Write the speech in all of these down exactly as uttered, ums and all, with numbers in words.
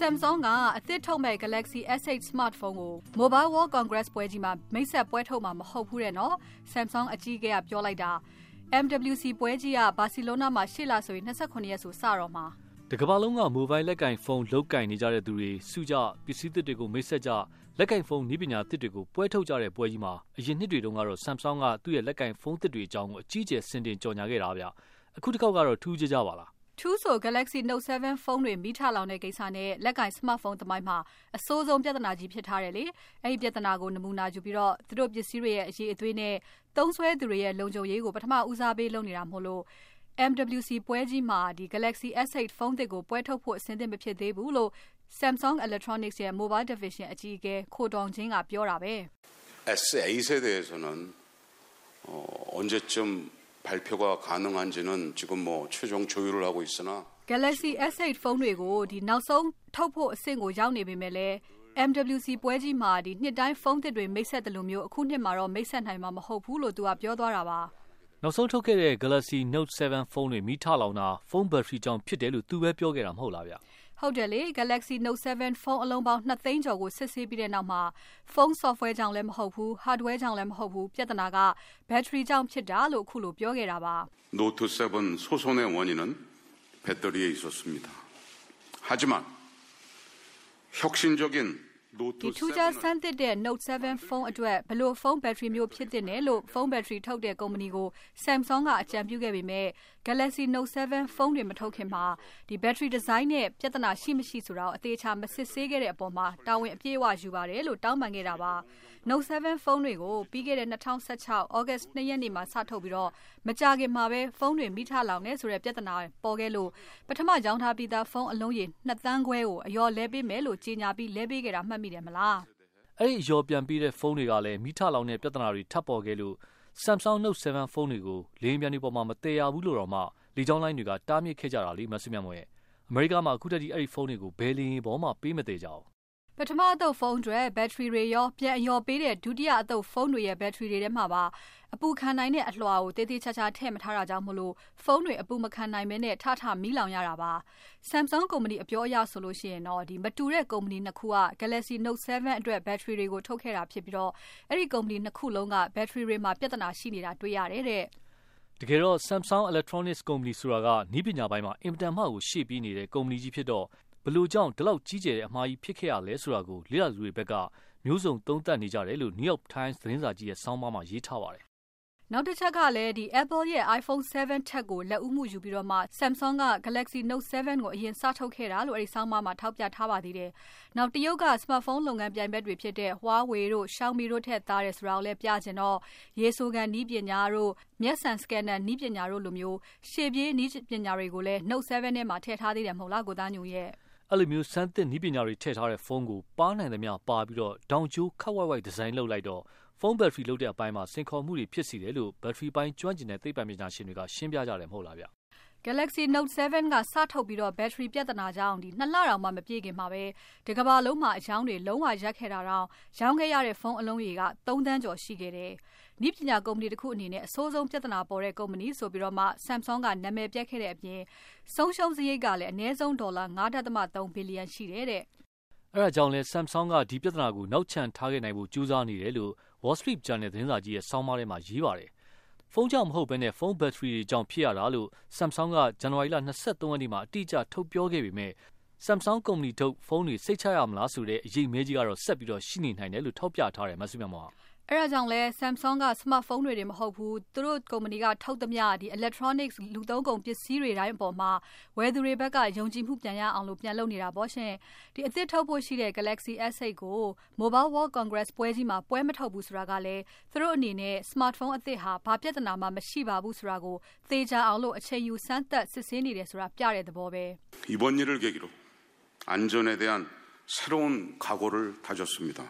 Samsung ကအသစ်ထုတ်မဲ့ Galaxy S eight smartphone ကို Mobile World Congress ပွဲကြီးမှာမိတ်ဆက်ပွဲထုတ်မှာမဟုတ်ဘူးတဲ့နော် Samsung အကြီးအကဲကပြောလိုက်တာ M W C ပွဲကြီးကဘာစီလိုနာမှာရှေ့လဆိုရင်twenty-nineရက်ဆိုစတော့မှာတကမ္ဘာလုံးက mobile လက်ကင်ဖုန်းလုတ်ကင်နေကြတဲ့သူတွေစုကြပစ္စည်းသစ်တွေကိုမိတ်ဆက်ကြလက်ကင်ဖုန်းနည်းပညာသစ်တွေကိုပွဲထုတ်ကြတဲ့ပွဲကြီးမှာအရင်နှစ်တွေတုန်းကတော့ Samsung ကသူ့ရဲ့လက်ကင်ဖုန်းသစ်တွေအကြောင်းကိုအကြီးအကျယ်ဆင်တင်ကြော်ညာခဲ့တာဗျအခုတစ်ခေါက်ကတော့ထူးခြားကြပါလားထူးဆို Galaxy Note seven ဖုန်းတွေမိထလောင်တဲ့ကိစ္စနဲ့လက်ကင် smartphone သမိုင်းမှာအဆိုးဆုံးပြဿနာကြီးဖြစ်ထားတယ်လေအဲ့ဒီပြဿနာကိုနမူနာယူပြီးတော့သူတို့ပစ္စည်းတွေရဲ့အရေးအသွေးနဲ့သုံးစွဲသူတွေရဲ့လုံခြုံရေးကိုပထမဦးစားပေးလုပ်နေတာမဟုတ်လို့ M W C ပွဲကြီးမှာဒီ Galaxy S eight ဖုန်းသစ်ကိုပွဲထုတ်ဖို့အဆင်သင့်မဖြစ်သေးဘူးလို့ Samsung Electronics ရဲ့ Mobile Division အကြီးအကဲခိုတောင်ချင်းကပြောတာပဲ S eight에 대해서는 어, 언제쯤 발표가 가능한지는 지금 뭐 최종 조율을 하고 있으나 Galaxy S eightဖုန်းတွေကိုဒီနောက်ဆုံးထုတ်ဖို့အဆင့်ကိုရောက်နေပေမဲ့လည်း M W C ပွဲကြီးမှာဒီနှစ်တိုင်းဖုန်းသစ်တွေမိတ်ဆက်တယ်လို့မျိုးအခုနှစ်မှာတော့မိတ်ဆက်နိုင်မှာမဟုတ်ဘူးလို့သူကပြောသွားတာပါနောက်ဆုံးထုတ်ခဲ့တဲ့ Galaxy Note sevenဖုန်းတွေမိထလောင်တာဖုန်းဘက်ထရီကြောင့်ဖြစ်တယ်လို့သူပဲပြောခဲ့တာမဟုတ်လားဗျဟုတ်တယ်လေ Galaxy Note sevenဖုန်းအလုံးပေါင်းtwoသိန်းကျော်ကိုစစ်ဆေးပြီးတဲ့နောက်မှာဖုန်း software ကြောင့်လည်းမဟုတ်ဘူး hardware ကြောင့်လည်းမဟုတ်ဘူးပြဿနာက battery ကြောင့်ဖြစ်တာလို့အခုလိုပြောခဲ့တာပါ Note seven 소손의 원인은 배터리에 있었습니다. 하지만 혁신적인 ဒီထူးခြားဆန်းသစ်တဲ့ Note sevenဖုန်းအတွက်ဘလို့ဖုန်း battery မျိုးဖြစ်တဲ့နဲ့လို့ဖုန်း battery ထုတ်တဲ့ကုမ္ပဏီကို Samsung ကအကြံပြုခဲ့ပေမဲ့ Galaxy Note sevenဖုန်းတွေမထုတ်ခင်မှာဒီ battery design နဲ့ပြဿနာရှိမရှိဆိုတာကိုအသေးချာမစစ်ဆေးခဲ့တဲ့အပေါ်မှာတာဝန်အပြည့်အဝယူပါတယ်လို့တောင်းပန်ခဲ့တာပါ Note sevenဖုန်းတွေကိုပြီးခဲ့တဲ့twenty sixteen ဩဂတ်twoရက်နေ့မှာစထုတ်ပြီးတော့မကြာခင်မှာပဲဖုန်းတွေမိထလောင်နေဆိုတဲ့ပြဿနာပေါ်ခဲ့လို့ပထမကြောင်းထားပြီးသားဖုန်းအလုံးရေtwoသန်းခွဲကိုအယော်လဲပေးမယ်လို့ကြေညာပြီးလဲပေးခဲ့တာမှတ်မိတယ်မလားအဲ့ဒီအယော်ပြန်ပြီးတဲ့ဖုန်းတွေကလည်းမိထလောင်တဲ့ပြဿနာတွေထပ်ပေါ်ခဲ့လို့ Samsung Note sevenဖုန်းတွေကိုလင်းပြန်ဒီပေါ်မှာမတည်ရဘူးလို့တော့မှလေကြောင်းလိုင်းတွေကတားမြစ်ခဲ့ကြတာလေမဆုမြတ်မွေအမေရိကမှာအခုတည်းကအဲ့ဒီဖုန်းတွေကိုဘယ်လင်းပေါ်မှာပေးမတည်ကြအောင်ပထမအသုတ်ဖုန်းတွေဘက်ထရီတွေရောပြန်အယော်ပေးတဲ့ဒုတိယအသုတ်ဖုန်းတွေရဲ့ဘက်ထရီတွေထဲမှာပါအပူခံနိုင်တဲ့အလွှာကိုတေးသေးချာချာထည့်မထားတာကြောင့်မလို့ဖုန်းတွေအပူမခံနိုင်မနဲ့ထထမီးလောင်ရတာပါ Samsung ကုမ္ပဏီအပြောအရဆိုလို့ရှိရင်တော့ဒီမတူတဲ့ကုမ္ပဏီနှစ်ခုက Galaxy Note seven အတွက်ဘက်ထရီတွေကိုထုတ်ခဲ့တာဖြစ်ပြီးတော့အဲ့ဒီကုမ္ပဏီနှစ်ခုလုံးကဘက်ထရီတွေမှာပြဿနာရှိနေတာတွေ့ရတယ်တဲ့တကယ်တော့ Samsung Electronics ကုမ္ပဏီဆိုတာကနည်းပညာပိုင်းမှာအင်တာမှကိုရှေ့ပြီးနေတဲ့ကုမ္ပဏီကြီးဖြစ်တော့ဘလို့ကြောင့်ဒီလောက်ကြီးကျယ်တဲ့အမှားကြီးဖြစ်ခဲ့ရလဲဆိုတာကိုလေ့လာသူတွေဘက်ကမျိုးစုံသုံးသပ်နေကြတယ်လို့ New York Times သတင်းစာကြီးရဲ့ဆောင်းပါးမှာရေးထားပါတယ်နောက်တစ်ချက်ကလည်းဒီ Apple ရဲ့ iPhone seven ထက်ကိုလက်ဦးမှုယူပြီးတော့မှ Samsung က Galaxy Note sevenကိုအရင်စထုတ်ခဲ့တာလို့အဲဒီဆောင်းပါးမှာထောက်ပြထားပါသေးတယ်။နောက်တရုတ်က smartphone လုပ်ငန်းပြိုင်ဘက်တွေဖြစ်တဲ့ Huawei တို့ Xiaomi တို့ထက်သားတယ်ဆိုတာကိုလည်းပြချင်တော့ရေဆိုးကန်နည်းပညာတို့မျက်စံ scanner နည်းပညာတို့လိုမျိုးရှေ့ပြေးနည်းပညာတွေကိုလည်း Note seven ထဲမှာထည့်ထားသေးတယ်မဟုတ်လားကိုသားညူရဲ့အဲ့လိုမျိုးစမ်းသစ်နည်းပညာတွေထည့်ထားတဲ့ဖုန်းကိုပါနိုင်သမျှပါပြီးတော့ဒေါင်ကျိုးခက်ဝိုက်ဝိုက်ဒီဇိုင်းလုပ်လိုက်တော့ဖုန်းဘက်ထရီလုပ်တဲ့အပိုင်းမှာစင်ခေါ်မှုတွေဖြစ်စီတယ်လို့ဘက်ထရီပိုင်းကျွမ်းကျင်တဲ့သိပ္ပံပညာရှင်တွေကရှင်းပြကြတယ်မဟုတ်လားဗျ Galaxy Note seven ကစထုတ်ပြီးတော့ဘက်ထရီပြဿနာကြောင့်ဒီနှစ်လတောင်မှမပြည့်ခင်မှာပဲဒီကမ္ဘာလုံးမှာအကြောင်းတွေလုံးဝရက်ခဲ့တာတော့ရောင်းခဲ့ရတဲ့ဖုန်းအလုံးရေကthreeသန်းကျော်ရှိခဲ့တယ်။နည်းပညာကုမ္ပဏီတစ်ခုအနေနဲ့အဆိုးဆုံးပြဿနာပေါ်တဲ့ကုမ္ပဏီဆိုပြီးတော့မှ Samsung ကနာမည်ပြတ်ခဲ့တဲ့အပြင်ဆုံးရှုံးစရိတ်ကလည်းအနည်းဆုံးဒေါ်လာfive point threeဘီလီယံရှိတယ်တဲ့။အဲ့ဒါကြောင့်လဲ Samsung ကဒီပြဿနာကိုနောက်ချန်ထားခဲ့နိုင်ဖို့ကြိုးစားနေတယ်လို့ Wall Street Journal သတင်းစာကြီးရဲ့ဆောင်းပါးထဲမှာရေးပါတယ်။ဖုန်းကြောင့်မဟုတ်ဘဲနဲ့ဖုန်းဘက်ထရီတွေကြောင့်ဖြစ်ရတာလို့ Samsung ကဇန်နဝါရီလtwenty-threeရက်နေ့မှာအတိအကျထုတ်ပြောခဲ့ပေမဲ့ Samsung ကုမ္ပဏီထုတ်ဖုန်းတွေစိတ်ချရမလားဆိုတဲ့အရေးမဲကြီးကတော့ဆက်ပြီးတော့ရှိနေနိုင်တယ်လို့ထောက်ပြထားတယ်မဆုမြတ်မောအဲ့ဒါကြောင့်လဲ Samsung က smartphone တွေတွေမဟုတ်ဘူးသူတို့ကုမ္ပဏီကထုတ်သမျှဒီ electronics လူသုံးကုန်ပစ္စည်းတွေတိုင်းအပေါ်မှာဝယ်သူတွေဘက်ကယုံကြည်မှုပြန်ရအောင်လို့ပြန်လုပ်နေတာပေါ့ရှင်ဒီအသစ်ထုတ်ဖို့ရှိတဲ့ Galaxy S eightကို Mobile World Congress ပွဲကြီးမှာပွဲမထုတ်ဘူးဆိုတာကလည်းသူတို့အနေနဲ့ smartphone အသစ်ဟာဘာပြဿနာမှမရှိပါဘူးဆိုတာကိုသေချာအောင်လို့အချိန်ယူစမ်းသပ်စစ်ဆေးနေတယ်ဆိုတာပြတဲ့သဘောပဲ 이번 일을 계기로 안전에 대한 새로운 각오를 다졌습니다.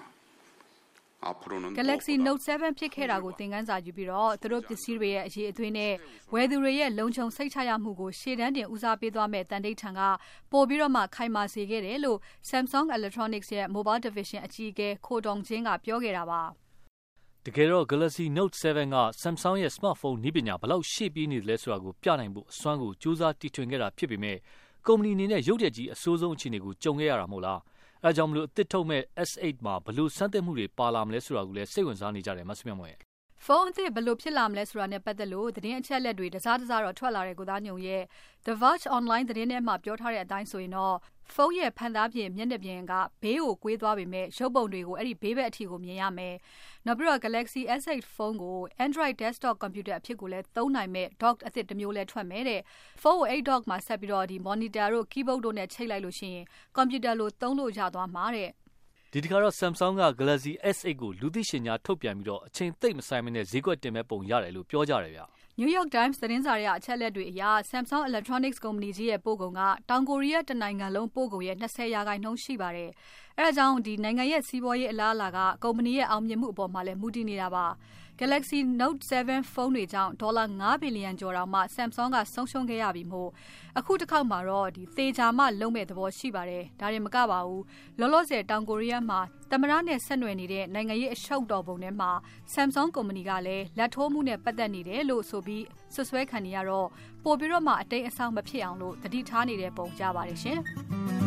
Galaxy Note sevenဖြစ်ခဲ့တာကိုသင်ခန်းစာယူပြီးတော့သူတို့ပစ္စည်းတွေရဲ့အရေးအသွေးနဲ့ဝယ်သူတွေရဲ့လုံခြုံစိတ်ချရမှုကိုရှေ့တန်းတင်ဦးစားပေးသွားမဲ့တန်တိတ်ထံကပို့ပြီးတော့မှခိုင်မာစေခဲ့တယ်လို့ Samsung Electronics ရဲ့ Mobile Division အကြီးအကဲခိုတောင်ချင်းကပြောခဲ့တာပါတကယ်တော့ Galaxy Note sevenက Samsung ရဲ့ smartphone နည်းပညာဘယ်လောက်ရှေ့ပြေးနေလဲဆိုတာကိုပြနိုင်ဖို့အစွမ်းကိုစူးစမ်းတီထွင်ခဲ့တာဖြစ်ပေမဲ့ကုမ္ပဏီအနေနဲ့ရုတ်တရက်ကြီးအဆိုးဆုံးအခြေအနေကိုကြုံခဲ့ရတာမဟုတ်လား။အဲဒါကြောင့်မလို့အသစ်ထုတ်မဲ့ เอส eight မှာဘလို့စမ်းသပ်မှုတွေပါလာမလဲဆိုတာကိုလည်းစိတ်ဝင်စားနေကြတယ်မဆုမြတ်မွန်ရဲ့ဖုန်းအသစ်ဘယ်လိုဖြစ်လာမလဲဆိုတာနဲ့ပတ်သက်လို့သတင်းအချက်အလက်တွေတစားတစားတော့ထွက်လာတဲ့ကိုသားညုံရဲ့ The Verge Online သတင်းထဲမှာပြောထားတဲ့အတိုင်းဆိုရင်တော့ဖုန်းရဲ့ဖန်သားပြင်မျက်နှာပြင်ကဘေးကိုကွေးသွားပေမဲ့ရုပ်ပုံတွေကိုအဲ့ဒီဘေးဘက်အထိကိုမြင်ရမယ်။နောက်ပြီးတော့ Galaxy เอส eight ဖုန်းကို Android desktop computer အဖြစ်ကိုလည်းသုံးနိုင်မဲ့ dock အသစ်တစ်မျိုးလည်းထွက်မယ်တဲ့။ဖုန်းကိုအဲ့ dock မှာဆက်ပြီးတော့ဒီ monitor တို့ keyboard တို့နဲ့ချိတ်လိုက်လို့ရှိရင် computer လို့သုံးလို့ရသွားမှာတဲ့။ဒီတခါတော့ Samsung က Galaxy เอส eight ကိုလူသိရှင်ကြားထုတ်ပြန်ပြီးတော့အချိန်သိပ်မဆိုင်မနဲ့ဈေးကွက်တင်မဲ့ပုံရတယ်လို့ပြောကြတယ်ဗျ။ New York Times သတင်းစာရဲ့အချက်အလက်တွေအရ Samsung Electronics ကုမ္ပဏီကြီးရဲ့ပို့ကုန်ကတောင်ကိုရီးယားတနိုင်ငံလုံးပို့ကုန်ရဲ့twentyရာခိုင်နှုန်းရှိပါတယ်။အဲဒါကြောင့်ဒီနိုင်ငံရဲ့စီးပွားရေးအလားအလာကကုမ္ပဏီရဲ့အောင်မြင်မှုအပေါ်မှာလည်းမူတည်နေတာပါ။ Galaxy Note seven ဖုန်းတွေကြောင့်ဒေါ်လာfiveဘီလီယံကျော်တောင်မှ Samsung ကဆုံးရှုံးခဲ့ရပြီမို့အခုတစ်ခေါက်မှာတော့ဒီသေချာမှလုံးမဲ့သဘောရှိပါတယ်။ဒါရင်မကပါဘူး။လောလောဆယ်တောင်ကိုရီးယားမှာသမရနဲ့ဆက်နွယ်နေတဲ့နိုင်ငံရေးအရှုပ်တော်ပုံထဲမှာ Samsung ကုမ္ပဏီကလည်းလက်ထိုးမှုနဲ့ပတ်သက်နေတယ်လို့ဆိုပြီးဆွဆွဲခံနေရတော့ပို့ပြီးတော့မှအတိတ်အဆောင်မဖြစ်အောင်လို့တတိထားနေတဲ့ပုံကြပါတယ်ရှင်။